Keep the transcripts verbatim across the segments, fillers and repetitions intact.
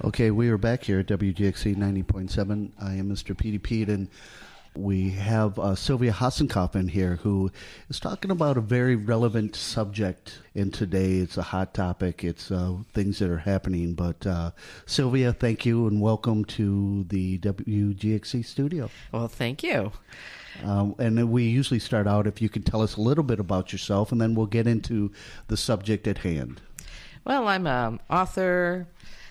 Okay, we are back here at W G X C ninety point seven. I am Mister Petey Pete, and we have uh, Sylvia Hasenkopf in here, who is talking about a very relevant subject in today. It's a hot topic. It's uh, things that are happening. But uh, Sylvia, thank you, and welcome to the W G X C studio. Well, thank you. Um, and then we usually start out, if you could tell us a little bit about yourself, and then we'll get into the subject at hand. Well, I'm an author,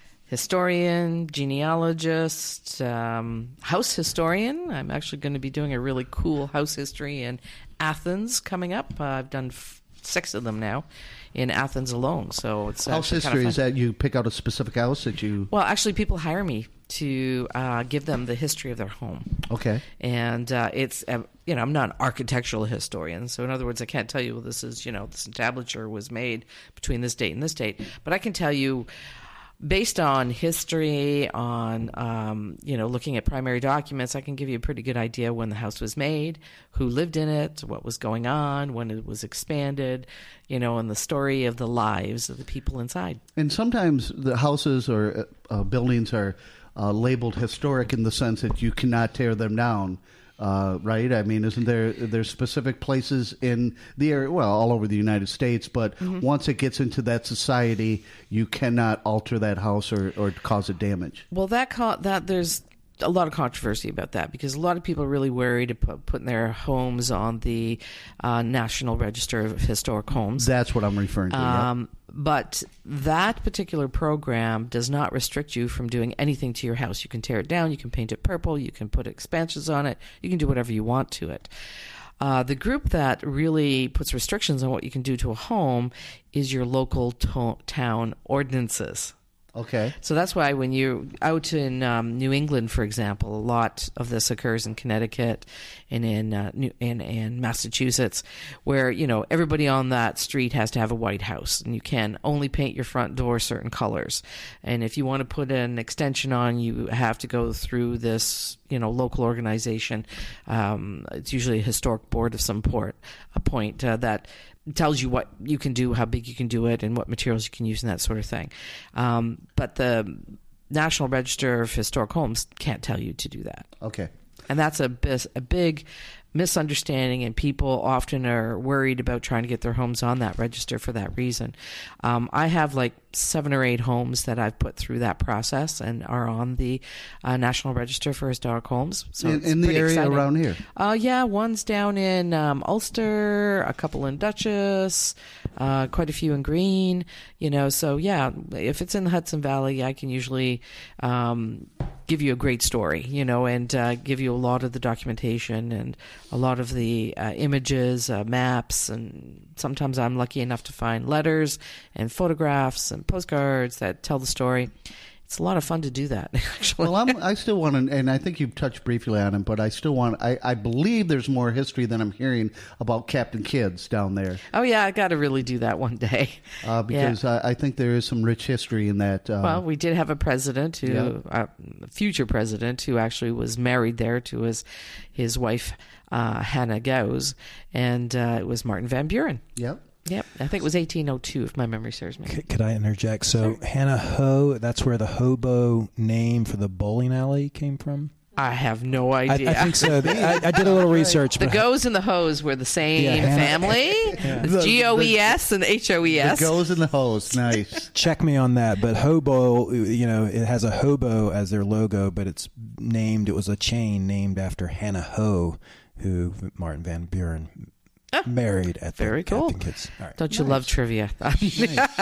historian, genealogist, um, house historian. I'm actually going to be doing a really cool house history in Athens coming up. Uh, I've done f- six of them now in Athens alone. So it's house history, is that you pick out a specific house that you... Well, actually, people hire me to uh, give them the history of their home. Okay. And uh, it's, uh, you know, I'm not an architectural historian. So in other words, I can't tell you, well, this is, you know, this entablature was made between this date and this date. But I can tell you, based on history, on, um, you know, looking at primary documents, I can give you a pretty good idea when the house was made, who lived in it, what was going on, when it was expanded, you know, and the story of the lives of the people inside. And sometimes the houses or uh, buildings are uh, labeled historic in the sense that you cannot tear them down. Uh, right? I mean, isn't there there's specific places in the area, well, all over the United States, but mm-hmm. once it gets into that society, you cannot alter that house or, or cause it damage. Well, that co- that there's a lot of controversy about that because a lot of people are really worried about putting their homes on the uh, National Register of Historic Homes. That's what I'm referring to. Um, yep. But that particular program does not restrict you from doing anything to your house. You can tear it down, you can paint it purple, you can put expansions on it, you can do whatever you want to it. Uh, the group that really puts restrictions on what you can do to a home is your local to- town ordinances. Okay. So that's why when you're out in um, New England, for example, a lot of this occurs in Connecticut and in uh, New and, and Massachusetts, where, you know, everybody on that street has to have a white house, and you can only paint your front door certain colors. And if you want to put an extension on, you have to go through this, you know, local organization. Um, it's usually a historic board of some port, a point uh, that tells you what you can do, how big you can do it, and what materials you can use, and that sort of thing. Um, but the National Register of Historic Homes can't tell you to do that. Okay. And that's a, bis- a big misunderstanding, and people often are worried about trying to get their homes on that register for that reason. Um, I have like seven or eight homes that I've put through that process and are on the uh, National Register for Historic Homes. So in, in the area exciting. Around here? Uh, yeah, one's down in um, Ulster, a couple in Dutchess, uh, quite a few in Greene. You know, so yeah, if it's in the Hudson Valley, I can usually um, give you a great story, you know, and uh, give you a lot of the documentation and a lot of the uh, images, uh, maps, and sometimes I'm lucky enough to find letters and photographs and postcards that tell the story. It's a lot of fun to do that, actually. Well, I'm, I still want to, and I think you've touched briefly on it, but I still want, I, I believe there's more history than I'm hearing about Captain Kidd down there. Oh, yeah, I got to really do that one day. Uh, because yeah. I, I think there is some rich history in that. Uh, well, we did have a president, who, yeah. uh, a future president, who actually was married there to his, his wife, uh, Hannah Gowes, and uh, it was Martin Van Buren. Yep. Yep, I think it was eighteen oh two, if my memory serves me. C- could I interject? So sure. Hannah Ho, that's where the hobo name for the bowling alley came from? I have no idea. I, I think so. I, I did a little research. The Goes and the Hoes were the same yeah, Hannah, family. Yeah. It's G O E S and H O E S. The Goes and the Hoes, nice. Check me on that. But hobo, you know, it has a hobo as their logo, but it's named, it was a chain named after Hannah Ho, who Martin Van Buren Oh, married at the very cool. Captain Kidd's. Right. Don't you nice. love trivia? Nice.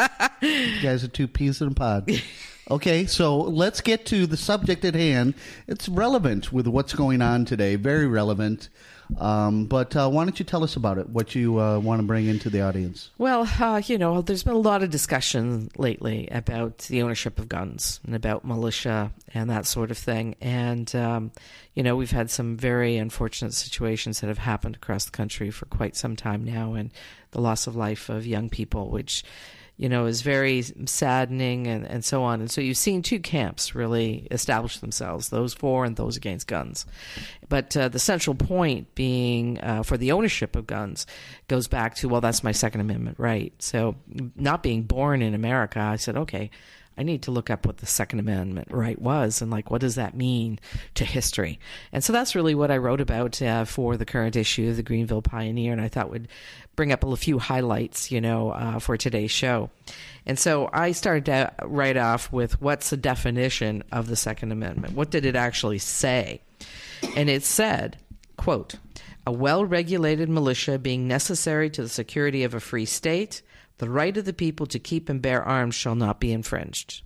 You guys are two peas in a pod. Okay, so let's get to the subject at hand. It's relevant with what's going on today, very relevant. Um, but uh, why don't you tell us about it, what you uh, want to bring into the audience? Well, uh, you know, there's been a lot of discussion lately about the ownership of guns and about militia and that sort of thing. And, um, you know, we've had some very unfortunate situations that have happened across the country for quite some time now, and the loss of life of young people, which, you know, is very saddening and, and so on. And so you've seen two camps really establish themselves, those for and those against guns. But uh, the central point being uh, for the ownership of guns goes back to, well, that's my Second Amendment right. So not being born in America, I said, okay, I need to look up what the Second Amendment right was and like what does that mean to history. And so that's really what I wrote about uh, for the current issue of the Greenville Pioneer, and I thought would bring up a few highlights, you know, uh, for today's show. And so I started out right off with what's the definition of the Second Amendment? What did it actually say? And it said, quote, "A well-regulated militia being necessary to the security of a free state, the right of the people to keep and bear arms shall not be infringed."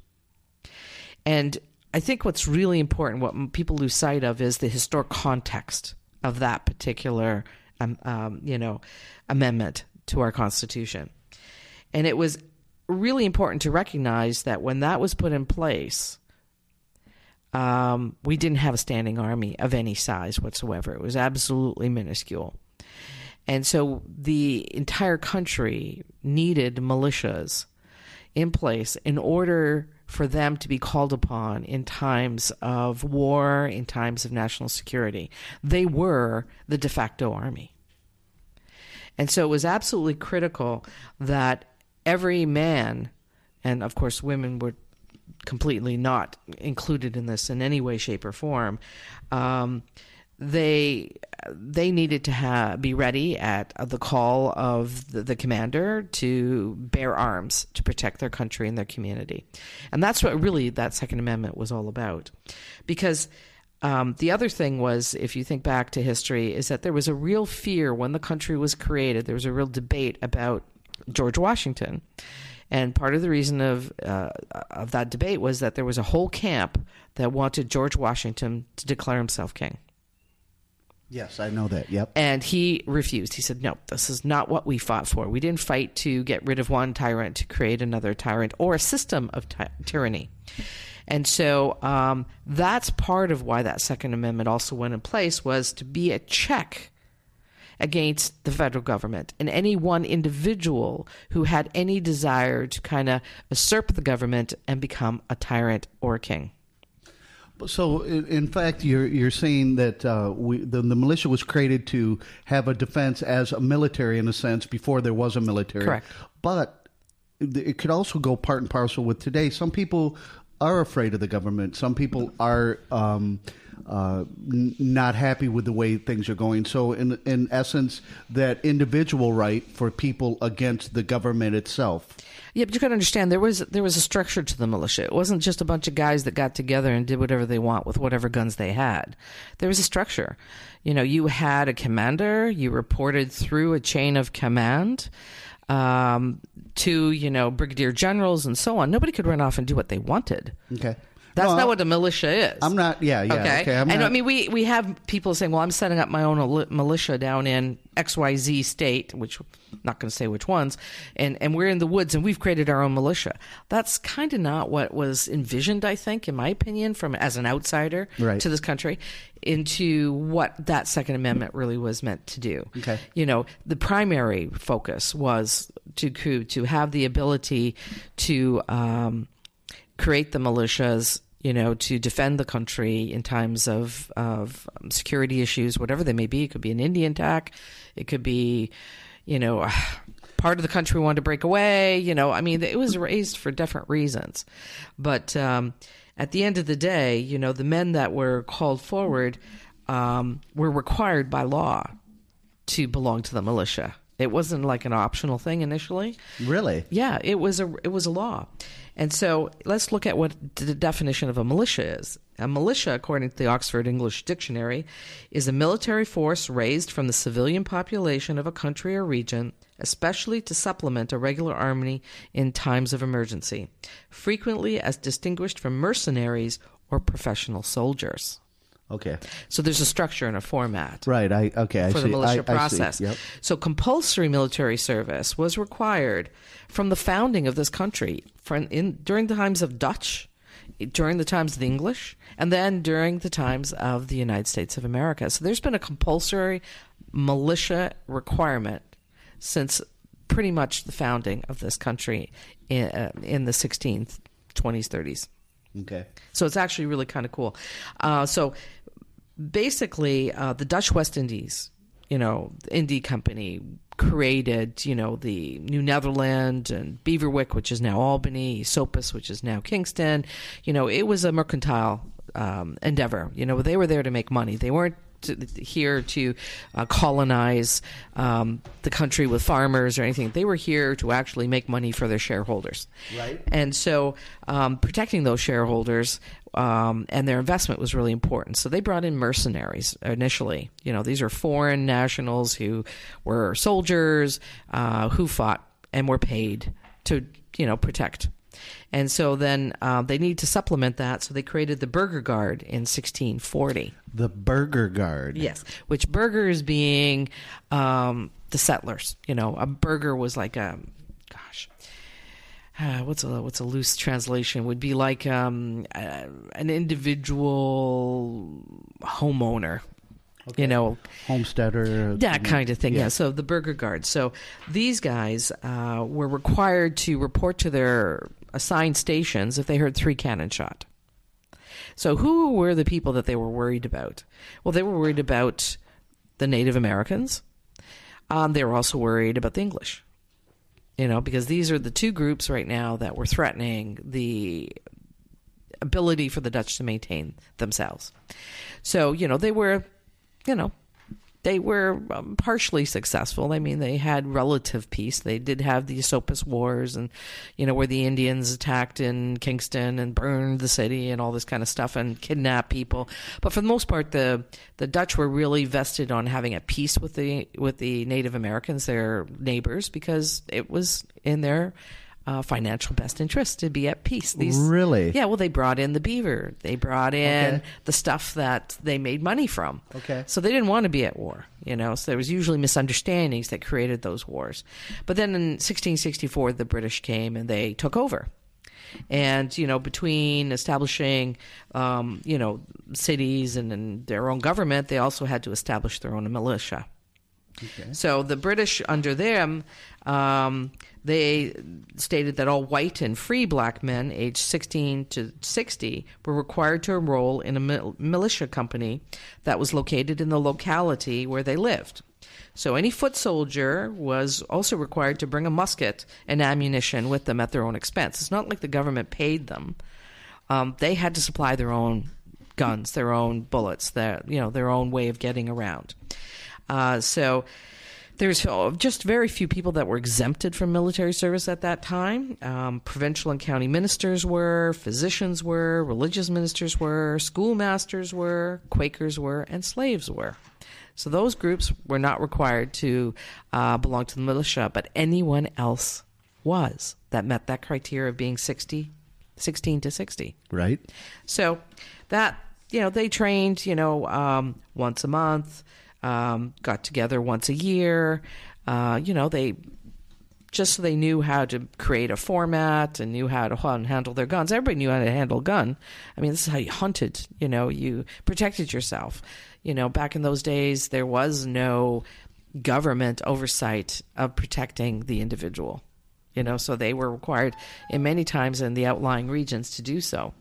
And I think what's really important, what people lose sight of, is the historic context of that particular, um, um, you know, amendment to our Constitution. And it was really important to recognize that when that was put in place, um, we didn't have a standing army of any size whatsoever. It was absolutely minuscule. And so the entire country needed militias in place in order for them to be called upon in times of war, in times of national security. They were the de facto army. And so it was absolutely critical that every man, and of course women were completely not included in this in any way, shape, or form, um, they they needed to have, be ready at the call of the, the commander to bear arms to protect their country and their community. And that's what really that Second Amendment was all about. Because um, the other thing was, if you think back to history, is that there was a real fear when the country was created. There was a real debate about George Washington. And part of the reason of uh, of that debate was that there was a whole camp that wanted George Washington to declare himself king. Yes, I know that. Yep. And he refused. He said, no, this is not what we fought for. We didn't fight to get rid of one tyrant to create another tyrant or a system of ty- tyranny. And so um, that's part of why that Second Amendment also went in place, was to be a check against the federal government and any one individual who had any desire to kind of usurp the government and become a tyrant or a king. So, in, in fact, you're you're saying that uh, we, the, the militia was created to have a defense as a military, in a sense, before there was a military. Correct. But it could also go part and parcel with today. Some people are afraid of the government. Some people are um, uh, n- not happy with the way things are going. So, in in essence, that individual right for people against the government itself. Yeah, but you got to understand, there was there was a structure to the militia. It wasn't just a bunch of guys that got together and did whatever they want with whatever guns they had. There was a structure. You know, you had a commander. You reported through a chain of command um, to, you know, brigadier generals and so on. Nobody could run off and do what they wanted. Okay. That's no, not what a militia is. I'm not, yeah, yeah. Okay. okay I'm and not, I mean, we, we have people saying, well, I'm setting up my own militia down in X Y Z state, which I'm not going to say which ones, and, and we're in the woods and we've created our own militia. That's kind of not what was envisioned, I think, in my opinion, from as an outsider right. to this country, into what that Second Amendment really was meant to do. Okay. You know, the primary focus was to to have the ability to um, create the militias, you know, to defend the country in times of, of security issues, whatever they may be. It could be an Indian attack. It could be, you know, part of the country wanted to break away. You know, I mean, it was raised for different reasons. But um, at the end of the day, you know, the men that were called forward um, were required by law to belong to the militia. It wasn't like an optional thing initially. Really? Yeah, it was a it was a law. And so let's look at what the definition of a militia is. A militia, according to the Oxford English Dictionary, is a military force raised from the civilian population of a country or region, especially to supplement a regular army in times of emergency, frequently as distinguished from mercenaries or professional soldiers. Okay. So there's a structure and a format. Right. I okay. I for see. the militia I, process. I see. Yep. So compulsory military service was required from the founding of this country, from in during the times of Dutch, during the times of the English, and then during the times of the United States of America. So there's been a compulsory militia requirement since pretty much the founding of this country in, uh, in the sixteenth, twenties, thirties. Okay. So it's actually really kind of cool. Uh, so basically, uh, the Dutch West Indies you know, the Indie Company created, you know, the New Netherland and Beaverwick, which is now Albany, Sopus, which is now Kingston. You know, it was a mercantile um, endeavor. You know, they were there to make money. They weren't to, here to uh, colonize um, the country with farmers or anything. They were here to actually make money for their shareholders. Right. And so um, protecting those shareholders um, and their investment was really important. So they brought in mercenaries initially. You know, these are foreign nationals who were soldiers uh, who fought and were paid to, you know, protect. And so then uh, they need to supplement that, so they created the Burgher Guard in sixteen forty. The Burgher Guard. Yes, which burghers being um, the settlers. You know, a burgher was like a, gosh, uh, what's a what's a loose translation? Would be like um, uh, an individual homeowner. Okay. You know, homesteader, that kind of thing. Yeah. yeah. So the Burgher Guard. So these guys uh, were required to report to their assigned stations if they heard three cannon shot. So who were the people that they were worried about? Well, they were worried about the Native Americans. Um, they were also worried about the English. You know, because these are the two groups right now that were threatening the ability for the Dutch to maintain themselves. So, you know, they were. You know, they were um, partially successful. I mean, they had relative peace. They did have the Esopus Wars and, you know, where the Indians attacked in Kingston and burned the city and all this kind of stuff and kidnapped people. But for the most part, the the Dutch were really vested on having a peace with the with the Native Americans, their neighbors, because it was in their Uh, financial best interest to be at peace. These, really? Yeah, well, they brought in the beaver. They brought in okay. the stuff that they made money from. Okay. So they didn't want to be at war, you know, so there was usually misunderstandings that created those wars. But then in sixteen sixty-four, the British came and they took over. And, you know, between establishing, um, you know, cities and, and their own government, they also had to establish their own militia. Okay. So the British, under them, um, they stated that all white and free black men aged sixteen to sixty were required to enroll in a mil- militia company that was located in the locality where they lived. So any foot soldier was also required to bring a musket and ammunition with them at their own expense. It's not like the government paid them. Um, they had to supply their own guns, their own bullets, their, you know, their own way of getting around. Uh, so there's just very few people that were exempted from military service at that time. Um, provincial and county ministers were, physicians were, religious ministers were, schoolmasters were, Quakers were, and slaves were. So those groups were not required to uh, belong to the militia, but anyone else was that met that criteria of being sixty, sixteen to sixty. Right. So that, you know, they trained, you know, um, once a month. Um, got together once a year. Uh, you know, they just so they knew how to create a format and knew how to handle their guns. Everybody knew how to handle a gun. I mean, this is how you hunted. You know, you protected yourself. You know, back in those days, there was no government oversight of protecting the individual. You know, so they were required in many times in the outlying regions to do so.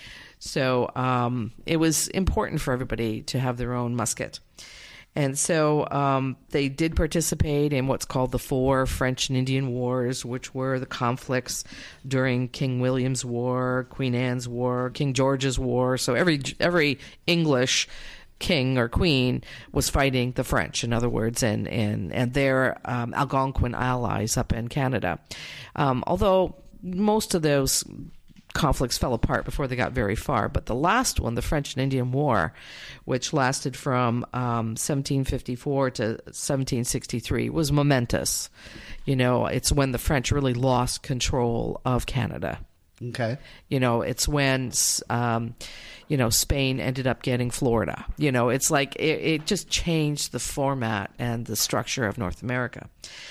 So um, it was important for everybody to have their own musket. And so um, they did participate in what's called the four French and Indian Wars, which were the conflicts during King William's War, Queen Anne's War, King George's War. So every every English king or queen was fighting the French, in other words, and, and, and their um, Algonquin allies up in Canada. Um, although most of those conflicts fell apart before they got very far. But the last one, the French and Indian War, which lasted from um, seventeen fifty-four to seventeen sixty-three, was momentous. You know, it's when the French really lost control of Canada. Okay. You know, it's when, um, you know, Spain ended up getting Florida. You know, it's like it, it just changed the format and the structure of North America.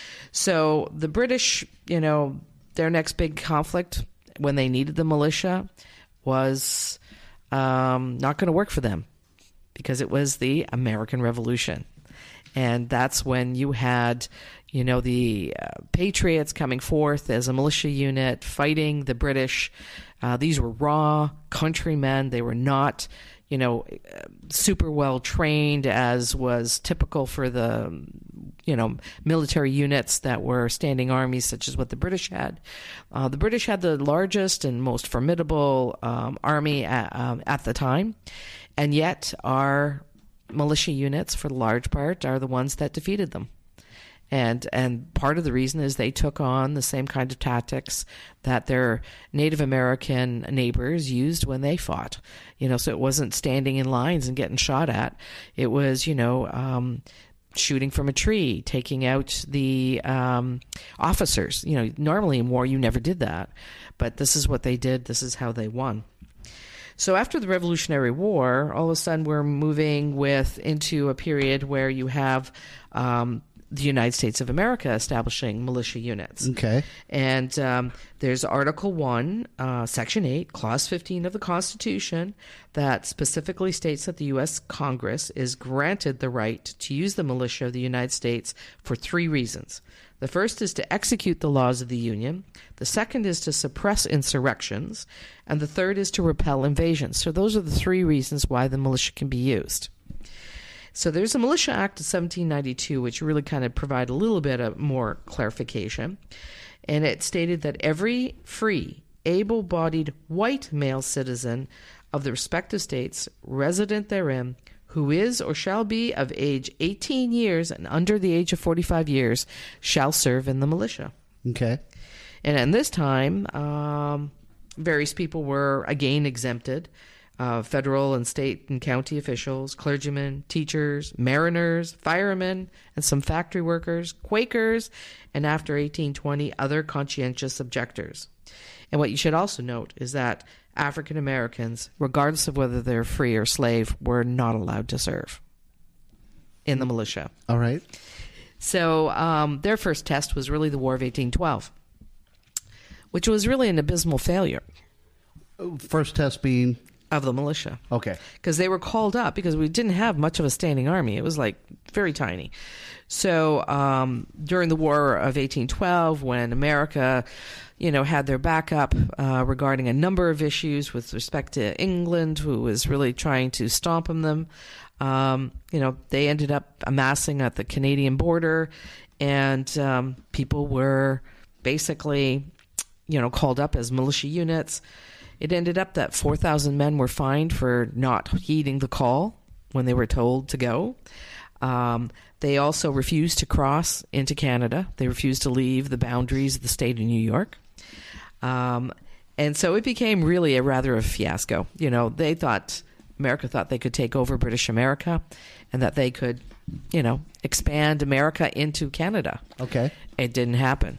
So the British, you know, their next big conflict when they needed the militia was um, not going to work for them because it was the American Revolution. And that's when you had, you know, the uh, Patriots coming forth as a militia unit fighting the British. Uh, these were raw countrymen. They were not, you know, super well trained, as was typical for the, you know, military units that were standing armies, such as what the British had. Uh, the British had the largest and most formidable um, army at, um, at the time, and yet our militia units, for the large part, are the ones that defeated them. And and part of the reason is they took on the same kind of tactics that their Native American neighbors used when they fought. You know, so it wasn't standing in lines and getting shot at. It was, you know, um, shooting from a tree, taking out the um, officers. You know, normally in war you never did that. But this is what they did. This is how they won. So after the Revolutionary War, all of a sudden we're moving with into a period where you have um, the United States of America establishing militia units. Okay. And um, there's Article one, uh, Section eight, Clause fifteen of the Constitution that specifically states that the U S Congress is granted the right to use the militia of the United States for three reasons. The first is to execute the laws of the Union. The second is to suppress insurrections. And the third is to repel invasions. So those are the three reasons why the militia can be used. So there's a Militia Act of seventeen ninety-two, which really kind of provide a little bit of more clarification. And it stated that every free, able-bodied white male citizen of the respective states resident therein who is or shall be of age eighteen years and under the age of forty-five years shall serve in the militia. Okay. And at this time, um, various people were again exempted. Uh, federal and state and county officials, clergymen, teachers, mariners, firemen, and some factory workers, Quakers, and after eighteen twenty, other conscientious objectors. And what you should also note is that African Americans, regardless of whether they're free or slave, were not allowed to serve in the militia. All right. So um, their first test was really the War of eighteen twelve, which was really an abysmal failure. First test being? Of the militia. Okay. Because they were called up because we didn't have much of a standing army. It was like very tiny. So um, during the War of eighteen twelve, when America, you know, had their backup uh, regarding a number of issues with respect to England, who was really trying to stomp on them, um, you know, they ended up amassing at the Canadian border, and um, people were basically, you know, called up as militia units. It ended up that four thousand men were fined for not heeding the call when they were told to go. Um, they also refused to cross into Canada. They refused to leave the boundaries of the state of New York. Um, and so it became really a rather a fiasco. You know, they thought, America thought they could take over British America and that they could, you know, expand America into Canada. Okay. It didn't happen.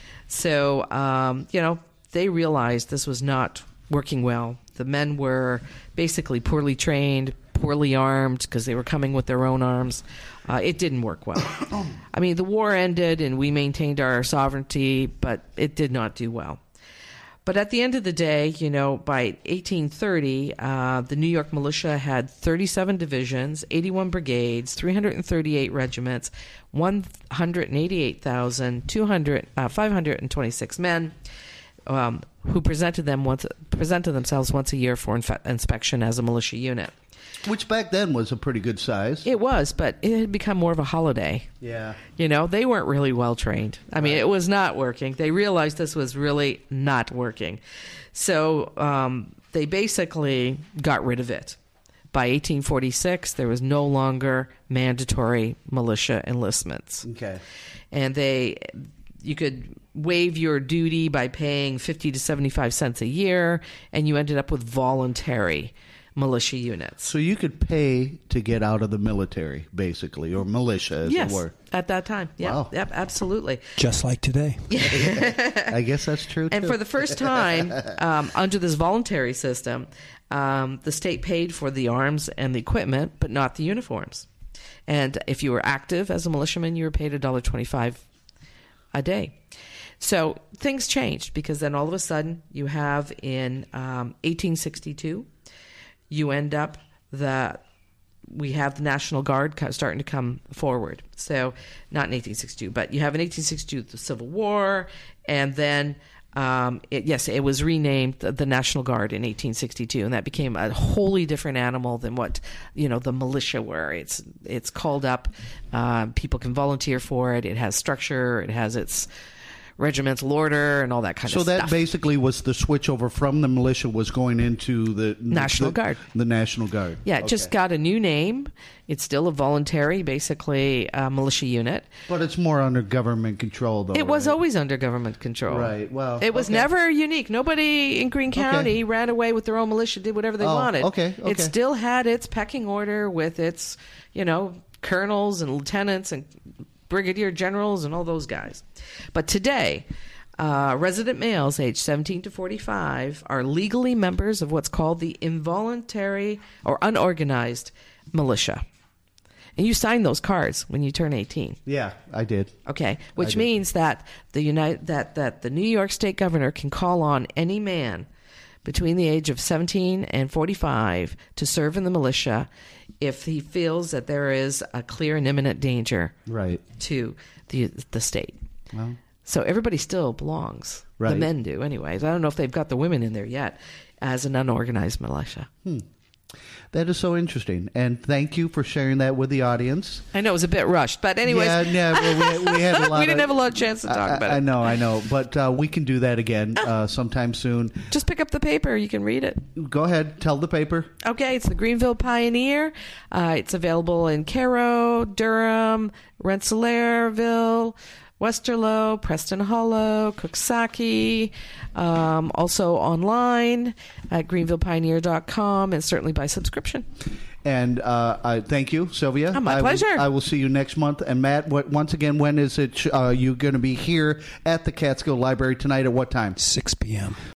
So, um, you know, they realized this was not working well. The men were basically poorly trained, poorly armed, because they were coming with their own arms. Uh, it didn't work well. I mean, the war ended and we maintained our sovereignty, but it did not do well. But at the end of the day, you know, by eighteen thirty, uh, the New York militia had thirty-seven divisions, eighty-one brigades, three hundred thirty-eight regiments, one hundred eighty-eight thousand five hundred twenty-six men. Um, who presented them once presented themselves once a year for inf- inspection as a militia unit. Which back then was a pretty good size. It was, but it had become more of a holiday. Yeah. You know, they weren't really well trained. I mean, it was not working. They realized this was really not working. So um, they basically got rid of it. By eighteen forty-six, there was no longer mandatory militia enlistments. Okay. And they... You could waive your duty by paying fifty to seventy-five cents a year, and you ended up with voluntary militia units. So you could pay to get out of the military, basically, or militia, as yes, it were. At that time. Yeah, Wow. Yep, absolutely. Just like today. I guess that's true, too. And for the first time, um, under this voluntary system, um, the state paid for the arms and the equipment, but not the uniforms. And if you were active as a militiaman, you were paid one dollar twenty-five a day. So things changed because then all of a sudden you have in um, eighteen sixty-two, you end up that we have the National Guard starting to come forward. So not in eighteen sixty-two, but you have in eighteen sixty-two the Civil War, and then Um, it, yes, it was renamed the, the National Guard in eighteen sixty-two, and that became a wholly different animal than what, you know, the militia were. It's it's called up. Uh, people can volunteer for it. It has structure. It has its regimental order and all that kind so of stuff. So that basically was the switch over from the militia was going into the National the, Guard. The National Guard. Yeah, it okay. just got a new name. It's still a voluntary, basically, uh, militia unit. But it's more under government control, though. It was right? always under government control. Right. Well, it was okay. never unique. Nobody in Greene County okay. ran away with their own militia, did whatever they oh, wanted. Okay. Okay. It still had its pecking order with its, you know, colonels and lieutenants and brigadier generals and all those guys. But today, uh, resident males aged seventeen to forty-five are legally members of what's called the involuntary or unorganized militia. And you sign those cards when you turn eighteen. Yeah, I did. Okay, which did. means that the United that, that the New York State governor can call on any man between the age of seventeen and forty-five to serve in the militia if he feels that there is a clear and imminent danger right. to the the state. Well, so everybody still belongs. Right. The men do, anyways. I don't know if they've got the women in there yet as an unorganized militia. Hmm. That is so interesting, and thank you for sharing that with the audience. I know it was a bit rushed, but anyways, yeah, yeah, well, we, we had a lot. we didn't of, have a lot of chance to talk I, about I, it. I know, I know, but uh, we can do that again uh, sometime soon. Just pick up the paper; you can read it. Go ahead, tell the paper. Okay, it's the Greenville Pioneer. Uh, it's available in Cairo, Durham, Rensselaerville, Westerlo, Preston Hollow, Cooksaki, um, also online at greenville pioneer dot com, and certainly by subscription. And uh, I thank you, Sylvia. Oh, my I pleasure. Will, I will see you next month. And Matt, what, once again, when is it? Uh, you going to be here at the Catskill Library tonight at what time? six p.m.